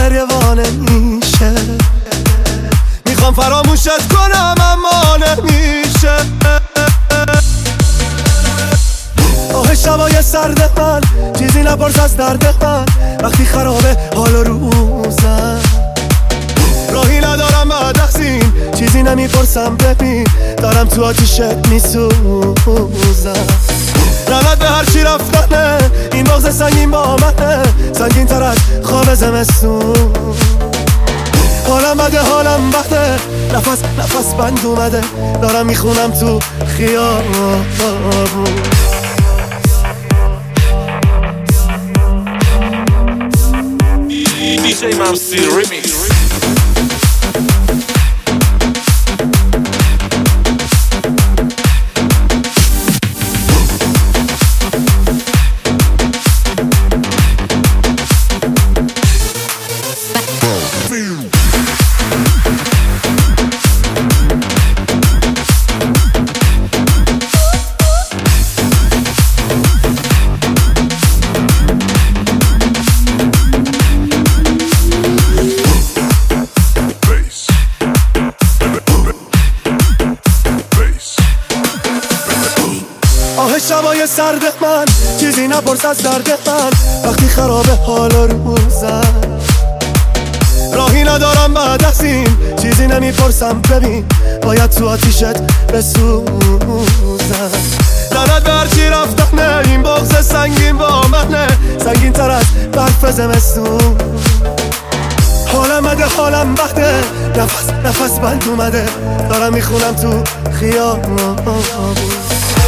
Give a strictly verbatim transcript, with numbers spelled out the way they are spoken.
گریه وانه میشه، میخوام فراموشت کنم اما نمیشه. آه شبای سرد من، چیزی نپرس از درد من، وقتی خرابه حال و روزم. راهی ندارم بعد از این، چیزی نمیپرسم ببین، دارم تو آتیشت میسوزم. لعنت به هر چی رفتنه، این بغض سنگین با منه، سنگین تر از خواب زمستون. حالم بده حالم بده، نفس نفس بند اومده، دارم میخونم تو خیابون. دی جی ممسی ریمیکس. آه شبای سرد من، چیزی نپرس از درد من، وقتی خرابه حال و روزم. راهی ندارم بعد از این، چیزی نمیپرسم ببین، باید تو آتیشت بسوزم. لعنت به هر چی رفتنه، این بغض سنگین با منه، سنگین تر از برف زمستون. حالم بده حالم بده، نفس نفس بند اومده، دارم میخونم تو خیابون.